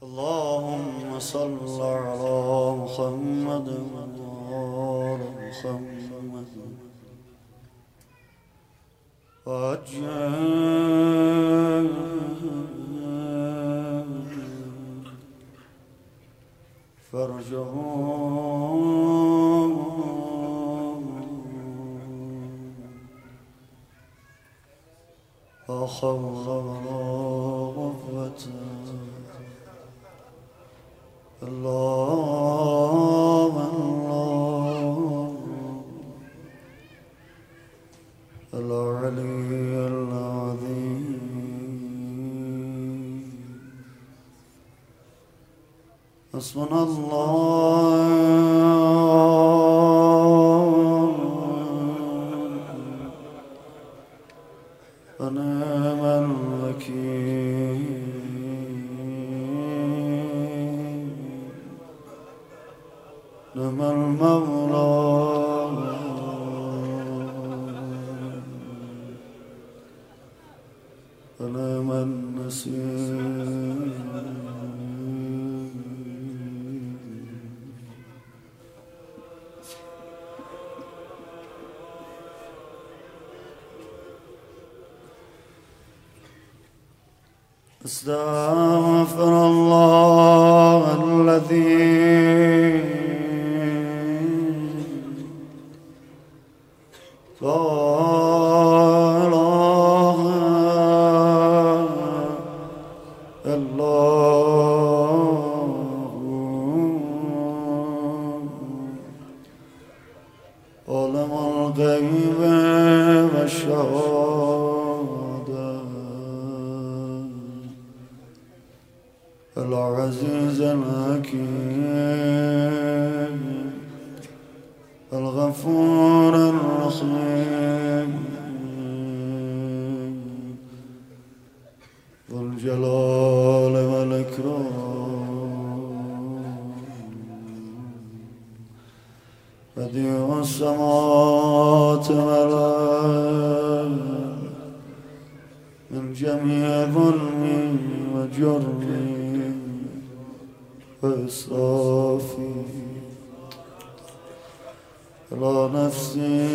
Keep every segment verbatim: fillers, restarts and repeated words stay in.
اللهم صل على محمد وآل محمد وعجل فرجهم لا حول ولا قوة الله الله العلي العظيم. حسبنا الله ونعم الوكيل. نعم المولى ونعم النصير. استغفر الله الذي لا إله إلا هو عالم الغيب والشهادة العزيز الحكيم الغفور الرحيم ذو الجلال والإكرام بديع السماوات والأرض من جميع ظلم وجرم وإسرافي على نفسي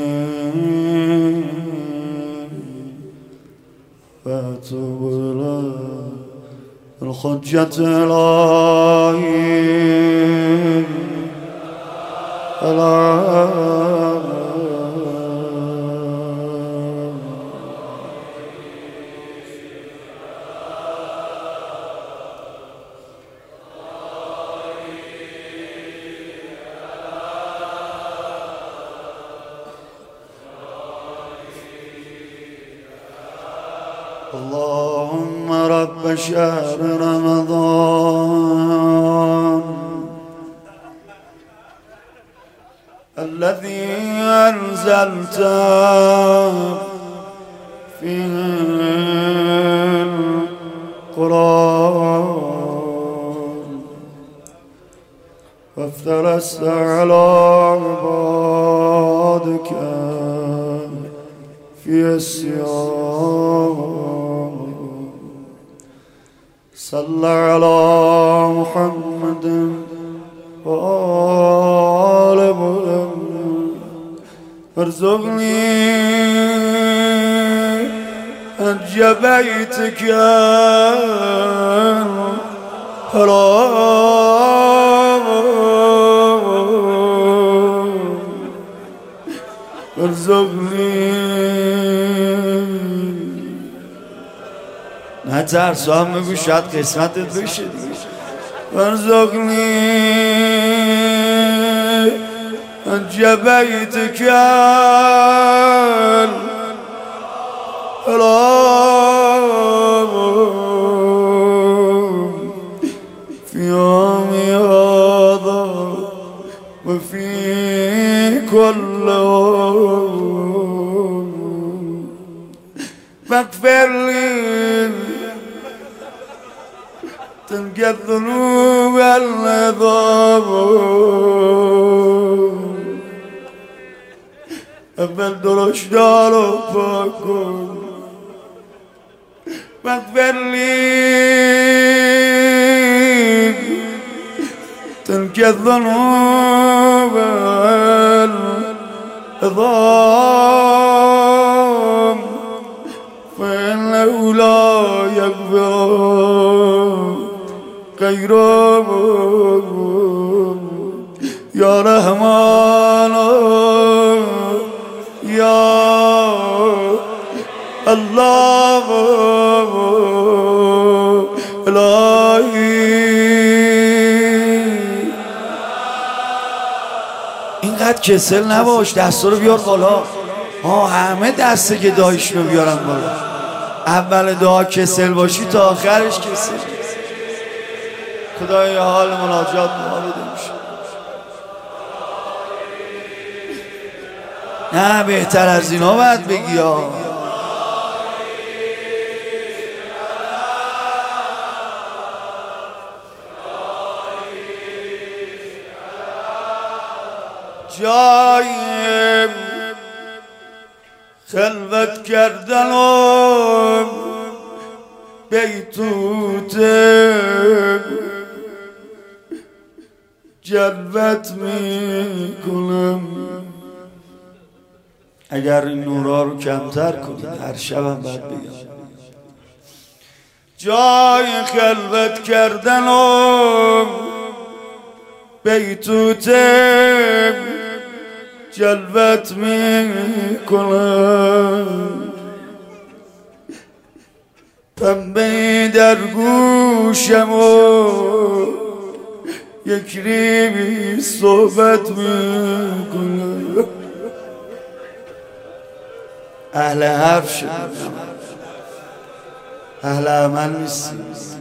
فأتوب إلى الحجة الإلهية اللهم رب شهر رمضان الذي أنزلت فيه القرآن وافترست على عبادك في الصيام صلى على محمد وآل محمد ارزقني أنج بيتك الحرام ارزقني نترس هم بگو شاید قسمتت بشه ارزقني أنج بيتك الحرام في يوم هذا وفي كل يوم فاغفر لي تلقى الذنوب العظام اول درش دار و پاک کن واغفر لي تلك الذنوب العظام فإنه لا يغفر غيره يا رحمن يا الله الهی. اینقدر کسل نباش، دستا رو بیار بالا. ها همه دسته که دایشون رو بیارن بالا. اول دعا کسل باشی تا آخرش کسل. خدای حال مناجات ما بده میشه. نه بهتر از اینا باید بگی ها. جای خلوت کردن و بیتوت جلوت میکنم. اگر این نورا رو کمتر کنید هر شبم باید بگم جای خلوت کردن و بیتوت جلوت میکنم. پنبه در گوشم و یک ریمی صحبت میکنم. اهل حرف شدم، اهل عمل نیستیم.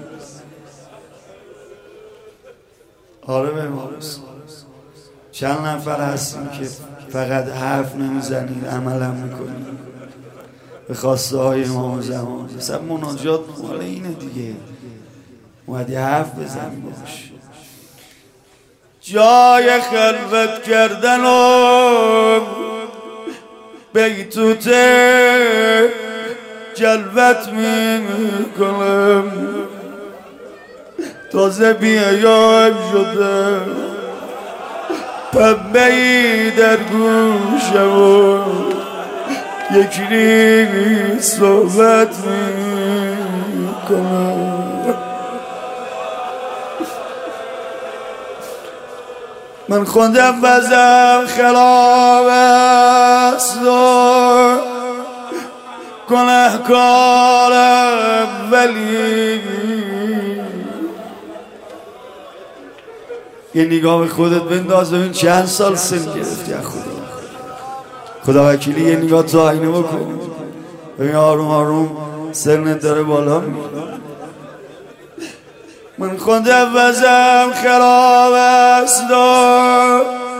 آره به ما چند نفر هستیم که فقط حرف نمیزنید عمل هم میکنید به خواسته های امام زمان. مثلا مناجات مال اینه دیگه، اومدی حرف بزنی باش. جای خلوت کردن و بیتوت جلوت میکنم. تازه بیایم شده پنبه‌ای در گوشم و یک ریمی صحبت میکنم. من خودم بزم خراب است و گناهکارم ولی یه نگاه به خودت بنداز ببین چند سال سن گرفتی از خدا. خدا وکیلی یه نگاه تو آینه بکن ببین آروم آروم سنت داره بالا میره. من خودم وزم خراب است و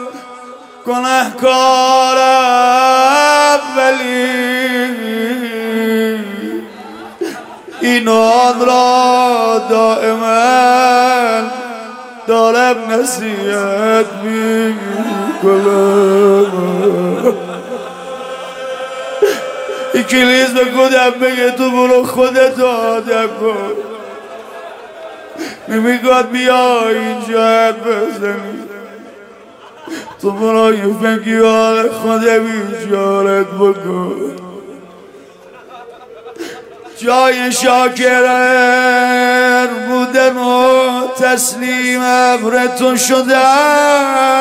گناهکارم ولی این آن را دائما دارم نصیحت میکنم. این کلیز به خودم بگه تو برو خودت آدم کن. نمیگاد بیا اینجا حرف بزنی، تو برو یه فکری حال خودم ایجارت بکن. جای شاکر بودن و تسلیم امر تو شدن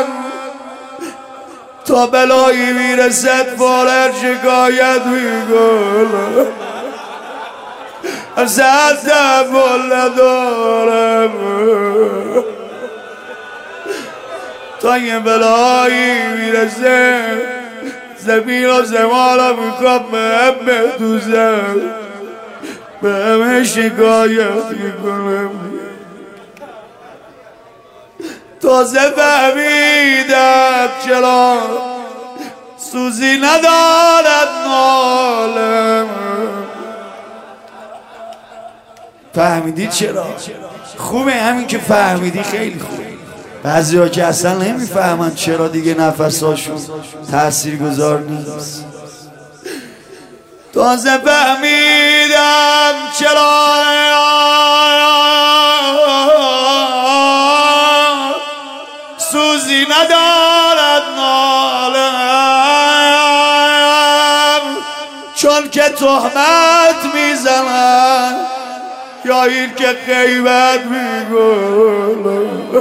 تا بلایی میرسد فارر شکایت میکنم. از تحمل ندارم تا یه بلایی میرسه زمین و زمانم میخوام به هم بدوزم به همه شکایت میکنم. تازه فهمیدم چرا سوزی ندارد نالم. فهمیدی چرا؟ خوبه همین که فهمیدی خیلی خوبه. بعضی ها که اصلا نمیفهمن چرا دیگه نفساشون تأثیر گذار نیست. تازه فهمیدم چرا که تهمت میزنن یا این که غیبت میگن.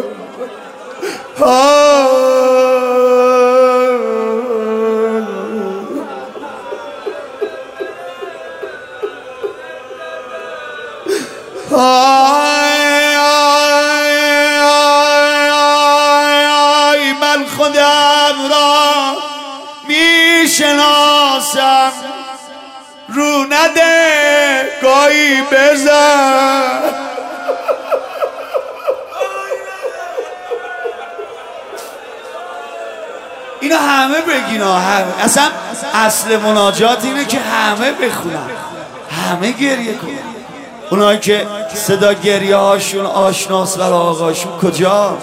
من خودم را میشناسم، رو نده گاهی بزن. اینا همه بگین ها، همه. اصلا اصل مناجات اینه که همه بخونن، همه گریه کنن. اونایی که صدا گریه هاشون آشناس برای آقاشون کجا؟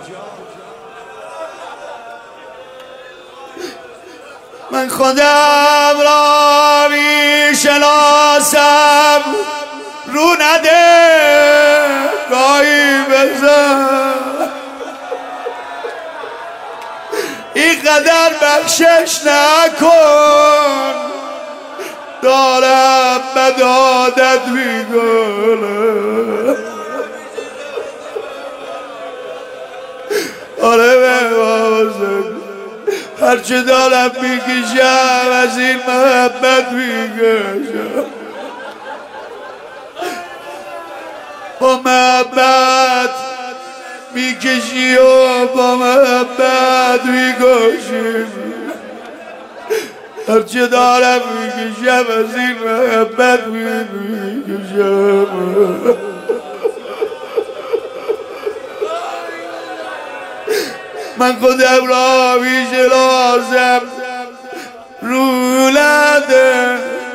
من خودم را میشناسم، رو نده گاهی بزن. این قدر بخشش نکن، دارم بدادت میکنم. آره به بازم هرچه دارم میکشم از این محبت میکشم. با محبت میکشی و با محبت میکشی. هرچه دارم میکشم از این محبت میکشم. من خودم را میشناسم، رو نده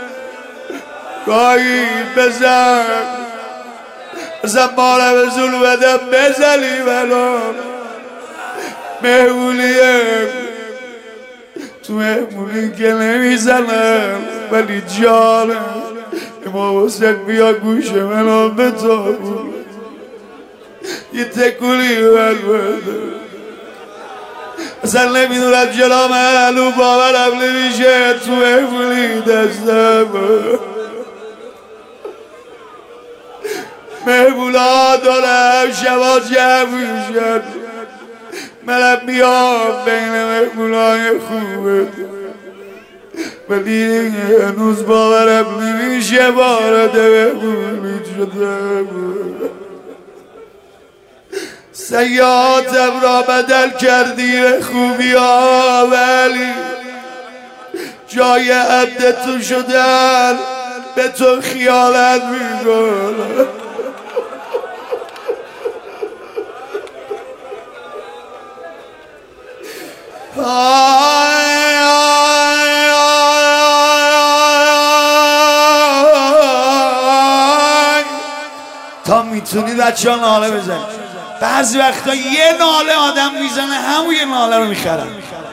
گاهی بزن. اصلا مارم زول بدم بزنی منو مهمونیه. تو مهمونی که نمیزنم ولی جانم امام حسین بیا گوش منو بتابون یه تکولی من بده. اصلا نمیدونم جلو معلوم باورم نمیشه تو مهمونی دستم. مهمونا دارم شبا جمع میشن، منم میام بین مهمونای خوبه ولی هنوز باورم نمیشه وارد مهمونی شدم. سیاتم را بدل کردی خوبی ها ولی جای عبد تو شدن به تو خیالت میکنم. تا میتونید بچه ها ناله بزنید. بعضی وقتا یه ناله آدم میزنه همون یه ناله رو میخرن.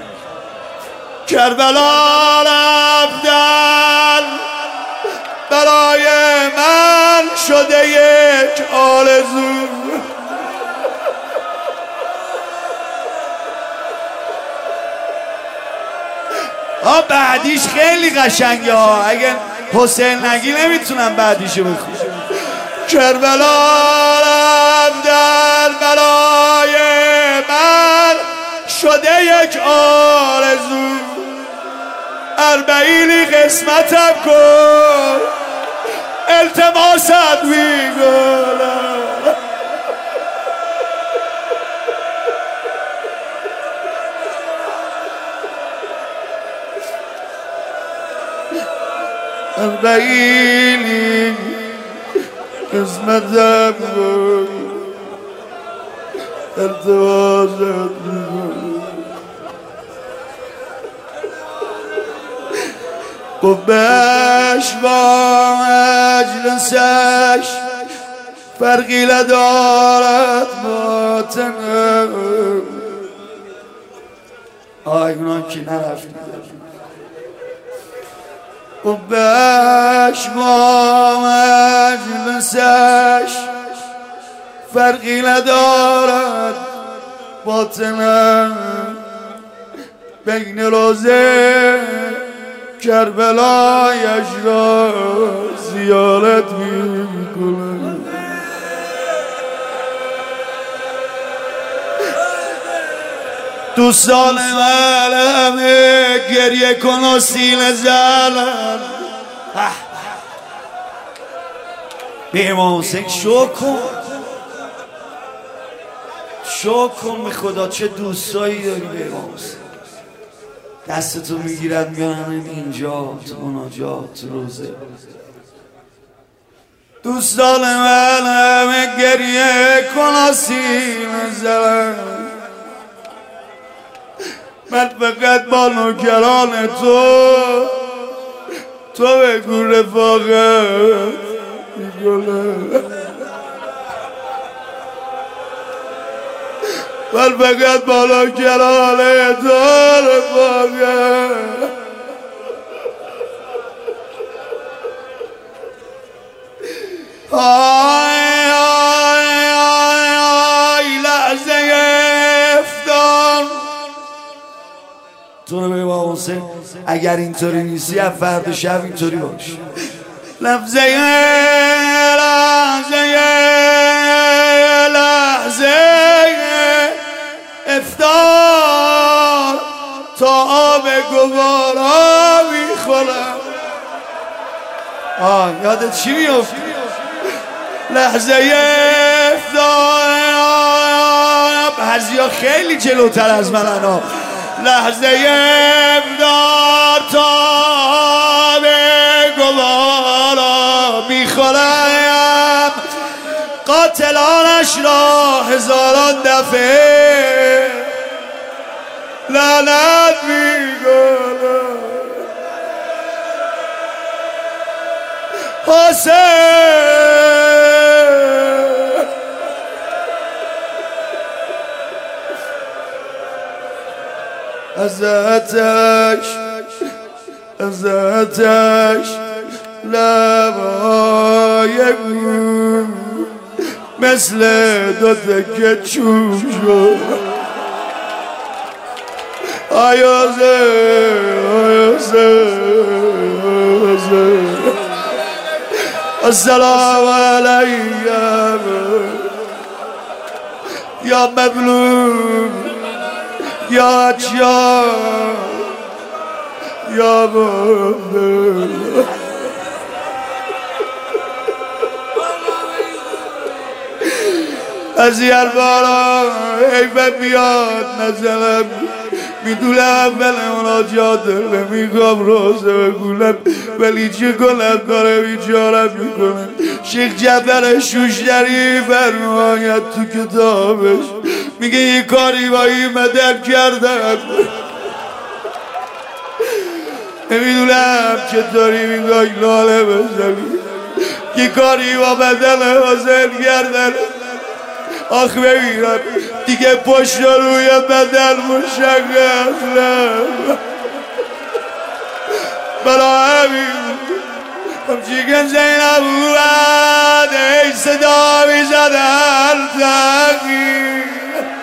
کربلا رفتن برای من شده یک آرزو. آه بعدیش خیلی قشنگه ها، اگه حسین نگی نمیتونم بعدیشو بخونم. کربلا رفتن برای من شده یک آرزو. اربعینی قسمتم کن التماست میکنم. اربعینی قسمتم کن التماست میکنم. قبش با مجلسش فرقی ندارد باطنم. آی اونان که نرفتید. قبش با مجلسش فرقی ندارد باطنم. بین روزه کربلایش را زیارت میکنم. دوستان من همه گریه کن و سینه زنم. به امام حسین شو کن، شو کن به خدا. چه دوستایی داری به امام حسین. دستتو میگیرد میانن اینجا تو مناجات تو روزه. دوستان من همه گریه کن و سینه زنم. من فقط با نوکران تو تو بگو رفاقت میکنم. من فقط با نوکران تو رفاقت. آی آی آی آی لحظه افتار تو رو به امام حسین. اگر اینطوری نیستی از فردا شب اینطوری باش. لحظه لحظه لحظه افتار تا آب گوارا میخورم. آه یادت چی میفتی؟ لحظه افتار بعضیا خیلی جلوتر از من انا. لحظه افتار تا به گوارا میخورم. قاتلانش را هزاران دفعه لعنت میکنم. حسین از آتش از آتش لبای گل مثل دو تکه چوب شد. آیازه آیازه آیازه السلام علیکم یا مظلوم یا چیا یا مظلوم. از یار بارا حیفت بیاد نزلم. میدونم اول مناجات داره میگم روزه بگولم ولی چه کنم کار بیچارم میکنم. شیخ جعفر شوشتری فرماید تو کتابش میگه یه کاری با این مدد کردن. نمیدونم چطوری میگه لاله بزنی یه کاری با بدن حسین کردن. آخ ببینم دیگه پشت روی بدن مشخص نم. برا همین همچیکن زینب بود ای صدا میزد التقی.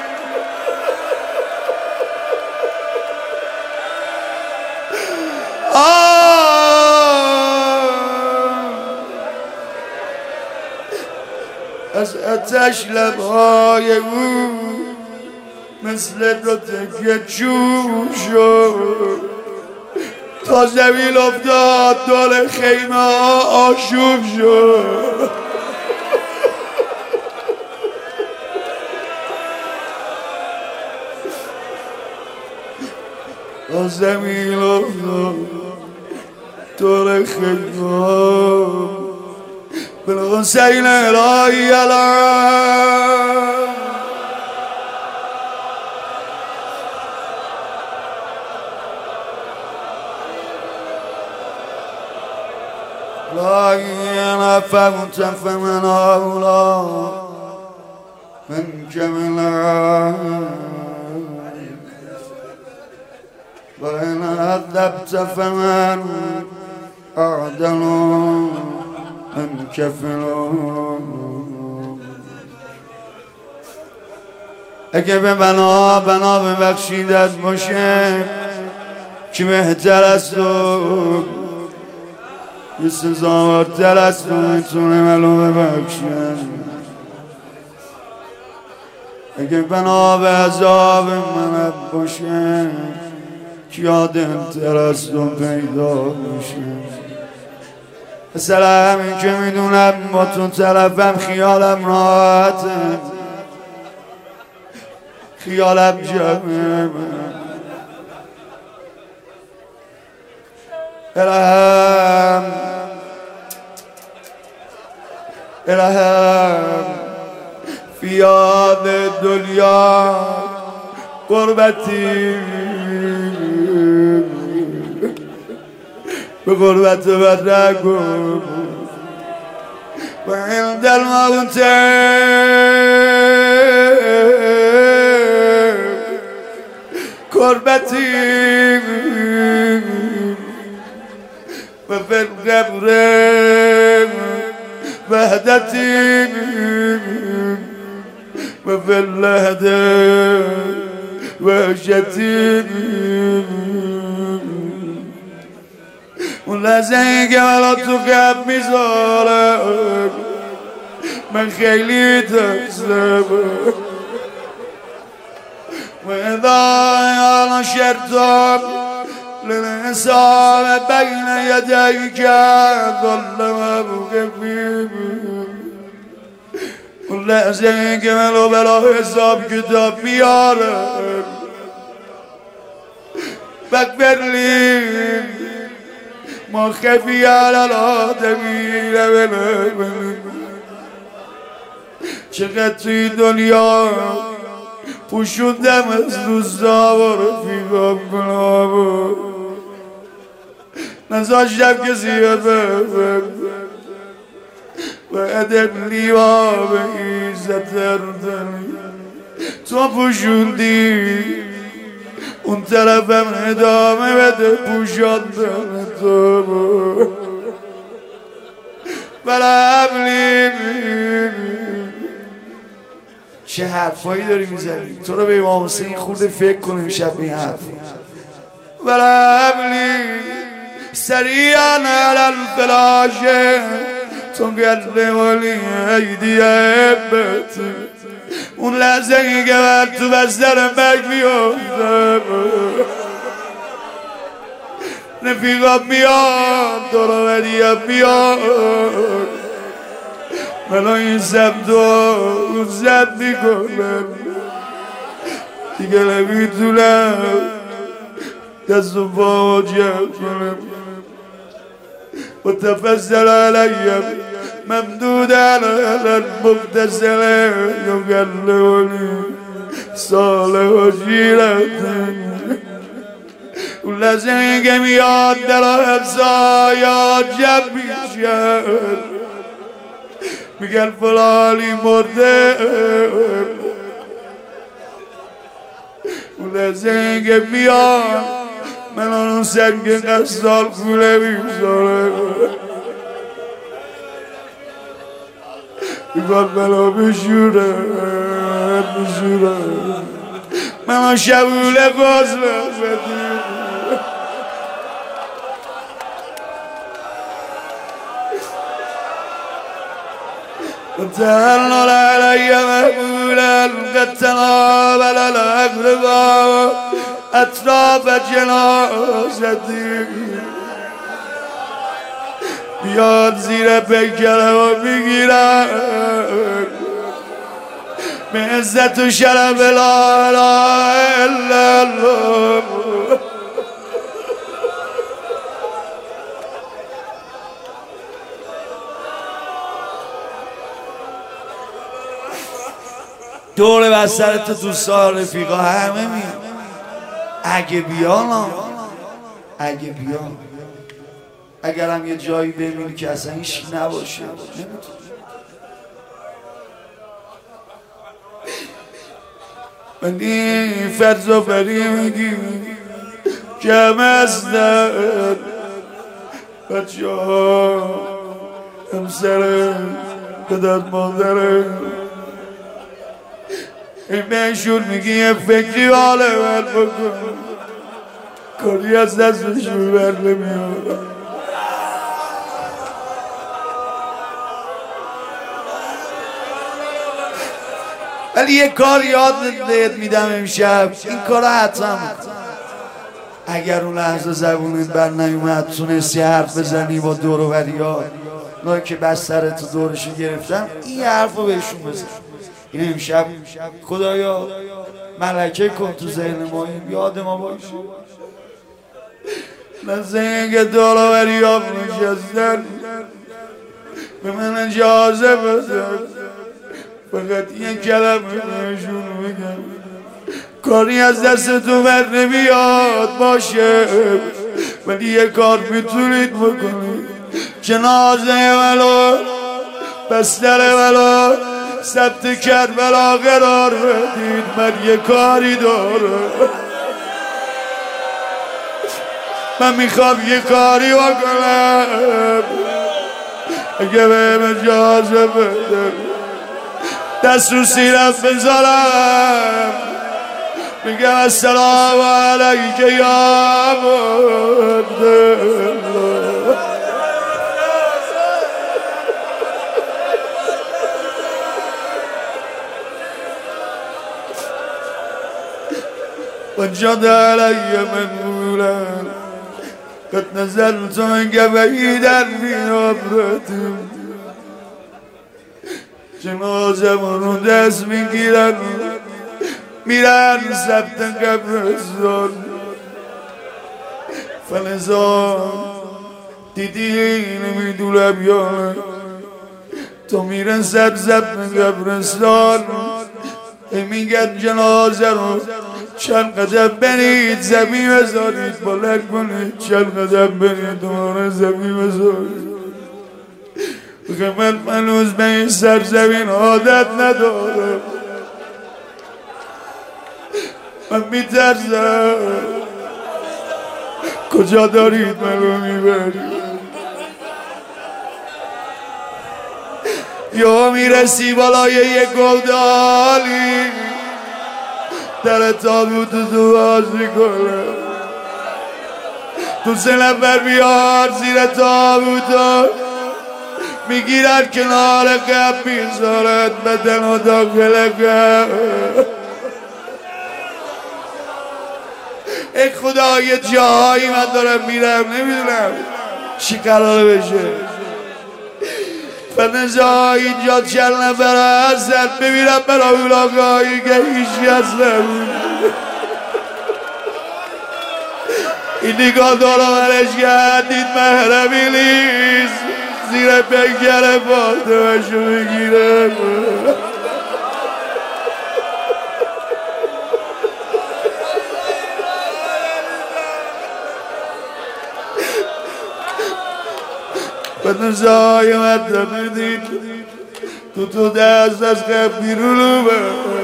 از آتش لبهای او مثل دو تکه چوب شد. تا زمین افتاد دور خیمه ها آشوب شد. تا زمین افتاد دور خیمه ها بالحسین الهی الان. لا ينفعت فمن أولى من كملا وإن أذبت فمن أعدل من كفلا. اگه به بنا بنا ببخشیدت باشه که بهتر از تو یه سزاوارتر از تو میتونه منو ببخشن. اگه بنا به عذاب من باشه کیا دلتر از تو پیدا میشه. مثلا همین که میدونم با تو طرفم خیالم راحته، خیالم جمعه. الهم الهم فی یاد دنیا غربتی، به غربت من نگو و عند الموت کربتی و فی القبر وحدتی و فی اللحد وحشتی. اون لحظه ای که منو تو قلب میذارم من خیلی ترسم و اذا نشرتم للحساب بین یدیک ظلم مقفیم. اون لحظه ای که منو بلا حساب کتاب بیارم بکبرلی ما خفی علی الآدمین. چقدر توی دنیا پوشوندم از دوستا و رفیقام کنم، نذاشتم کسی بفهم و ادب لیوا به عزت اردنی. تو پوشوندی اون طرفم ادامه بده پوشاندن تو بلبلی. چه حرفایی داری میزنی؟ تو رو به امام حسین خورده فکر کنیم شب به این حرف. بلبلی سریعا علی الفلاشه تو گرده ولی ایدی عبت. اون لحظه ای که من تو بستر مرگ بیافتم رفیقم بیاد دورآوریم بیاد منو این سمت و اون سمت میکنم دیگه نمیتونم دست و پا جمع کنم. و تفضل علیم ممدودا على المغتسل يقلوني صالح وجيرتي. ولازم میاد در افزایا جمع میشن میگن فلانی مرده. ولازم میاد من اون سنگ قصال کوله میذاره میگن منو بشوره بشوره منو شبوله غزل بدیم. وتهلل علي مقبولا قد تناول الأقرباء أطراف جنازتي. بیاد زیر پیکره و بگیرن به عزت و شرف لا اله الا الله. دور بستر تو دوستا رفیقا همه میان اگه بیان اگه بیان اگر هم یه جایی ببینی که اصلا هیچ نباشه من این فرض و فری میگی که همه هستن بچه ها همسره پدر مادره این بهشون میگی یه فکری حاله من بکن کاری از دستش بر نمیاد. ولی یه کار یاد بهت میدم امشب، این کار حتما اگر اون لحظه زبونت بر نیومد تونستی حرف بزنی با دور و بریات، اونایی که بسترتو دورشو گرفتم، این حرف رو بهشون بزن. این امشب خدایا ملکه کن تو ذهن ما، یاد ما باشه. نزدن که دور و بریات نشستن به من اجازه بزن، فقط یه کلمه بهشون بگم، کاری از دستتون بر نمیاد باشه، ولی یه کار میتونید بکنید، جنازه ولو بستر ولو ثبت کربلا قرار بدید. من یه کاری دارم، من میخوام یه کاری بکنم، اگه بهم اجازه بده دست رو سینم بذارم، میگم السلام علیک یا عبدالله. وجد علی منولا قد نزلت منك بعيدا في نبرتي. جنازه رو دست میگیرن میرن ثبت قبرستان. فلزا دیدی نمیدونم یا تو میرن ثبت ثبت قبرستان، میگن جنازه رو چند قدم برید زمین بذارید بلند کنید، چند قدم برید دوباره زمین بذارید. من منوز به این سرزمین عادت ندارم، من میترسم. کجا دارید منو میبرید؟ یا میرسی بالای یه گودالی در تابوت تو باز میکنه، تو سه نفر بیار زیر تابوتا میگیرن کنار قبل میذارن بدن و داخل قبل. ای خدا یه جایی من دارم میرم نمیدونم چی قراره بشه. فنزا اینجا چند نفر هستن ببینم برای اون آقایی که هیچی هستن. این نگاه دارم برش گردید محرمی نیست، زیر پیکر فاطمه‌شو بگیرم. بدنزای مدد بدید تو تو دست از قبل بیرونو بر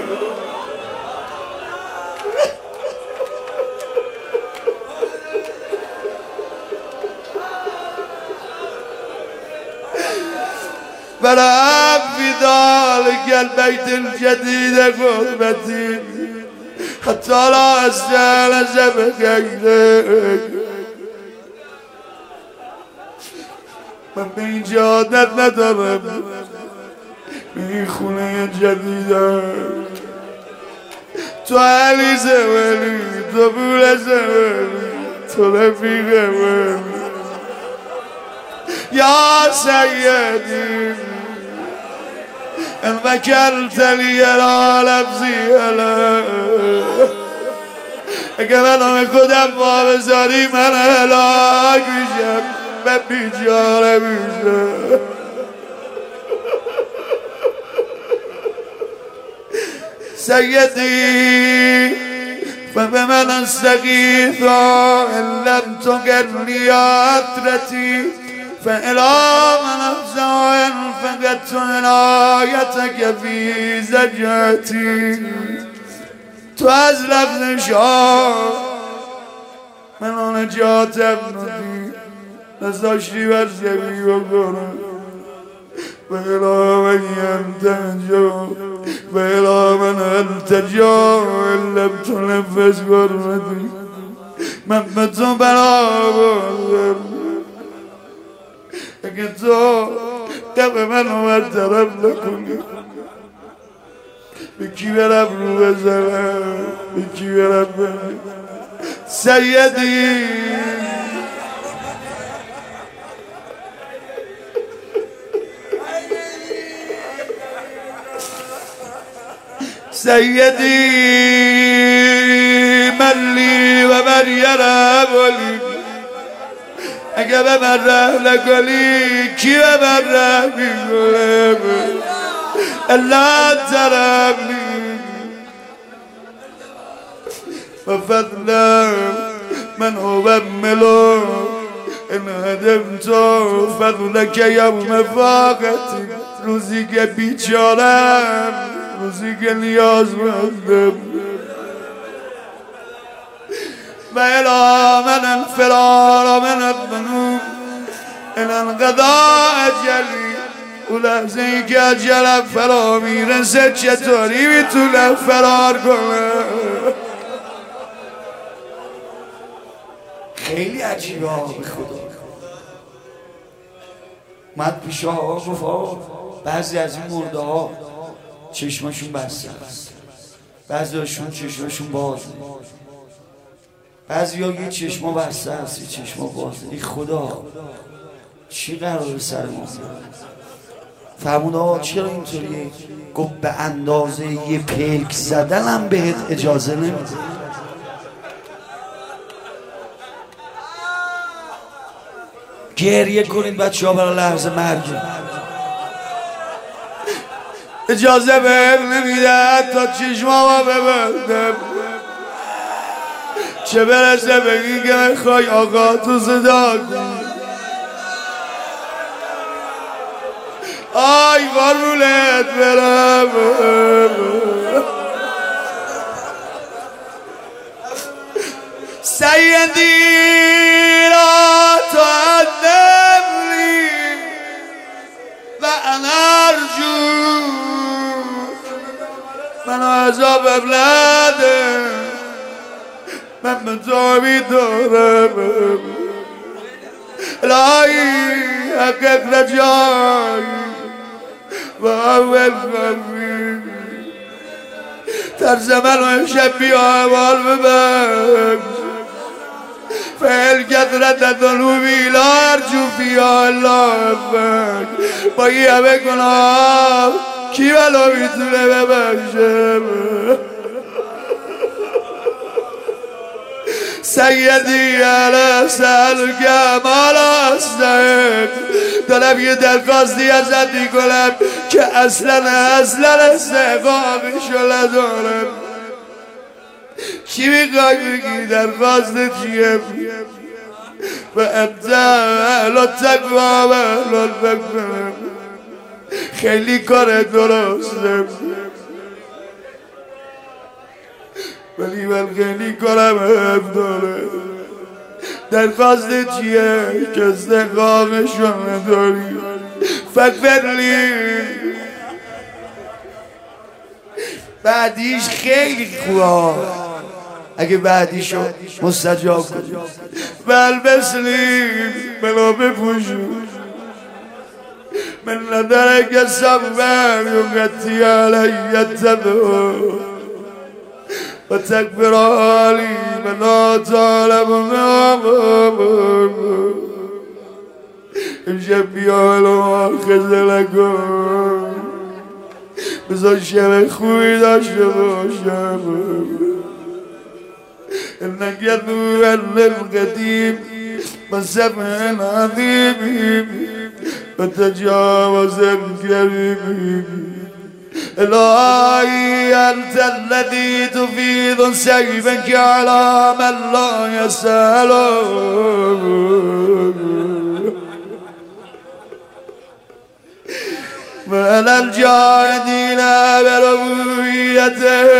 برام في ذلك البيت الجديد غربتي حتى لا استانس بغيرك. من به اینجا عادت ندارم، این خونه جدیدم، تو علی زمانی، تو بول زمانی، تو رفیق من یا سیدی ان ذکرت لی العالم زیالا. اگه منو خودم با بذاری من هلاک میشم، من بیچاره میشم. سیدی فبمن استغیث ان لم تقرنی عطرتی فإلى من أفزع فقدت عنایتک فی زجرتی. تو از لفظ شاه منو نجاتم ندی، نذاشتی بر زمین بکنم. فإلى من ينتجو فإلى من التجو إن لم تنفذ قربتي. من به تو بلا بردم اگه تو دم منو برطرف نکنی به کی برم رو بزنم به کی برم بزنم سیدی سیدی ملی و من یرمونی اگه به من رحم نکنی کی به من رحم میکنه الا ترحمنی و فضلم من اوملو ان هدمت فضلک یوم فاقتی روزی که بیچارم روزی که نیازمندم و الی من الفرار من الذنوب ان انقضا اجلی اون لحظه ای که اجلم فرا میرسه چطوری میتونم فرار کنم خیلی عجیبه ها به خدا من پیش آقا گفت آقا بعضی از این مرده ها چشماشون بسته است بعضی هاشون چشماشون بازه بعضی ها یه چشما بسته است یه چشما بازه ای خدا چی قراره سر ما فرمود آقا چرا اینطوریه گفت به اندازه یه پلک زدنم بهت اجازه نمیده گریه کنید بچه ها برای لحظه مرگ اجازه بهم نمیده تا چشمامو ببندم چه برسه بگی که میخوای آقا تو صدا کن آی قربونت برم سیدی را تعلمنی و انا ارجو منو عذابم نده من به تو میدارم الهی حقق رجایی و اول قلبی طرز من و امشب بیا احوال ببخش فعل کثرت ذنوبی لا ارجو فیها الا عفوک با این همه گناه کی بلا میتونه ببخشه سیدی علی سألک مالا استحق دارم یه درخواستی ازت میکنم که اصلا اصلا استحقاقشو ندارم چی میخوای بگی درخواست چیه و انت اهل التقوی و اهل المغفرة خیلی کار درسته ولی من خیلی کارم هم داره درخواست چیه که استحقاقشو نداری فکرلی بعدیش خیلی خوبه اگه بعدیشو مستجاب کنی والبسنی منو بپوشون من ندارک صبر یغطی علی التبو و تکبرالی منا طالب امشب بیا الان خزه نکن بذار شب خوبی داشته باشم انک نور للقدیم و سمع عظیم و تجاوز کریم الهی انت الذي تفيض سيفك على من لا يسألك من الجاهدين بربوبيته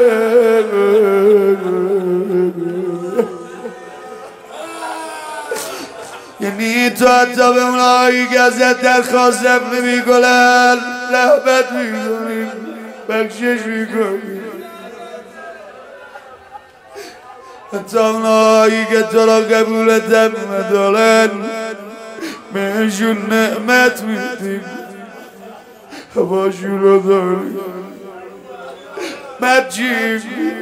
یعنی تو حتی به اونایی که ازت درخواستم نمی کنن رحمت می کنی بخشش می کنی حتی اونایی که تو را قبولتم ندارن بهشون نعمت میدیم هواشون رو داریم مجیم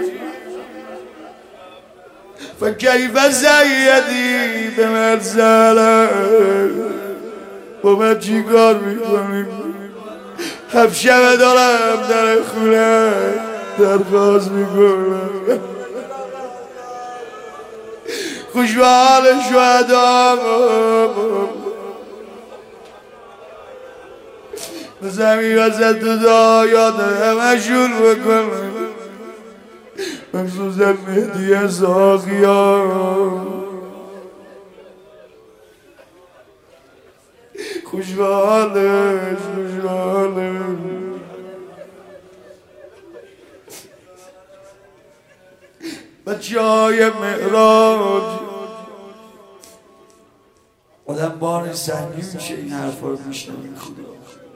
فکیف زیدی به مرزله با من چی کار میکنیم هفت شبه دارم در خونه درخواست میکنم خوش به حال شهدا زمین وزد تو دا یاد همه شون بکنم مخصوصا مهدی ساقیان خوش به حالش خوش به حالش بچه های معراج آدم بار سنگین میشه این حرفا رو میشنوه خدا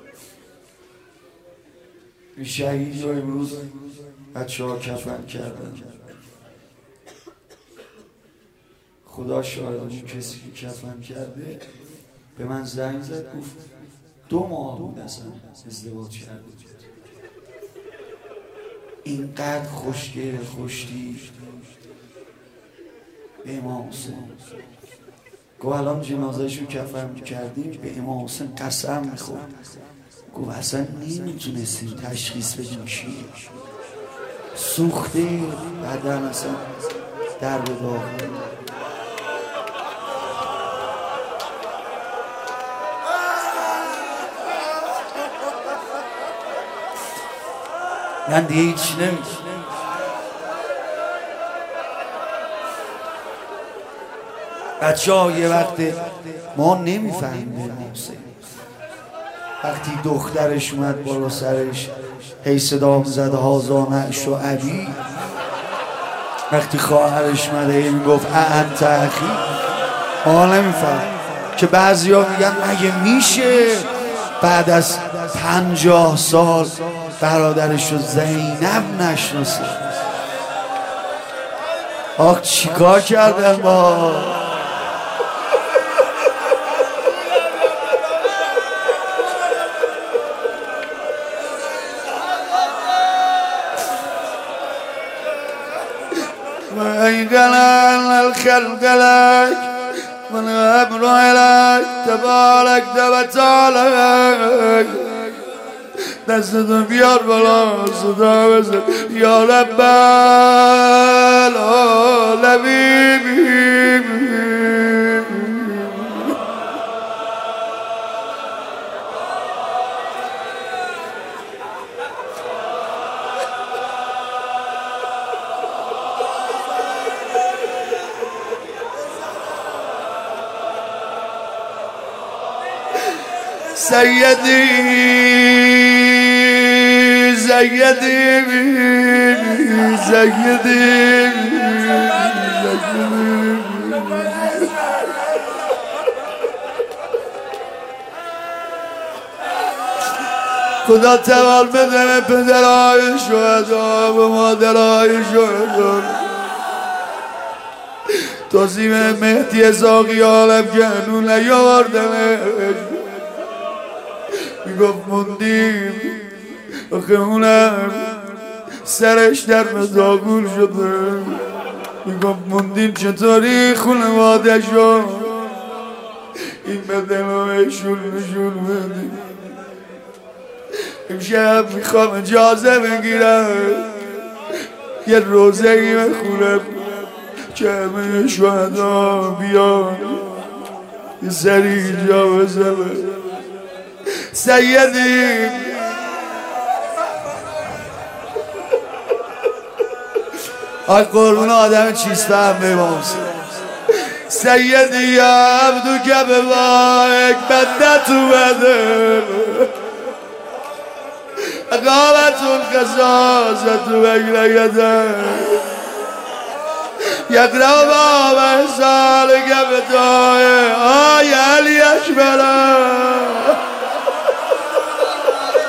این شهید رو امروز بچه ها کفن کردن خدا شاهد اون کسی که کفن کرده به من زنگ زد گفت دو ماه بود اصلا ازدواج کرده اینقدر خوشگل خوشتی به امام حسین گفت الان جنازه‌شو کفن کردیم به امام حسین قسم میخورد گفت اصلا نمیتونستیم تشخیص بدیم چیه سوخته بدن اصلا در به داغ من دیگه هیچ نمیگم بچه ها یه وقت ما نمیفهمیم امام حسین وقتی دخترش اومد بالا سرش هی صدا میزد هازا نعش و عبی وقتی خواهرش اومد هی میگفت انت اخی ما نمیفهم که بعضی ها میگن مگه میشه بعد از پنجاه سال برادرش رو زینب نشناسه آخ چیکار کردن با من قلال الخلق لك من أمر إليك تبارك وتعالى دستتو بیار بالا صدا بزن یا رب العالمین سیدی سیدی سیدی خدا توال بده به پدرهای شهدا و مادرهای شهدا توصیف مهدی ساقی عالم گنون نیاوردنش میگفت موندیم آخه اونم سرش در مزاگول شده میگفت موندیم چطوری خانواده شد این بدنهایشون نشون بدیم امشب میخوام اجازه بگیرم یه روزه ای بخونم که همه شهدا بیان یه سری جا بزنم سیدی آی قربون آدم چیز فهم بمام سیدی یا عبدو که به وایک بنده تو بده اقامتون قصاصت تو بگرگده یک رو بابا سال که به دای آی علی اکبره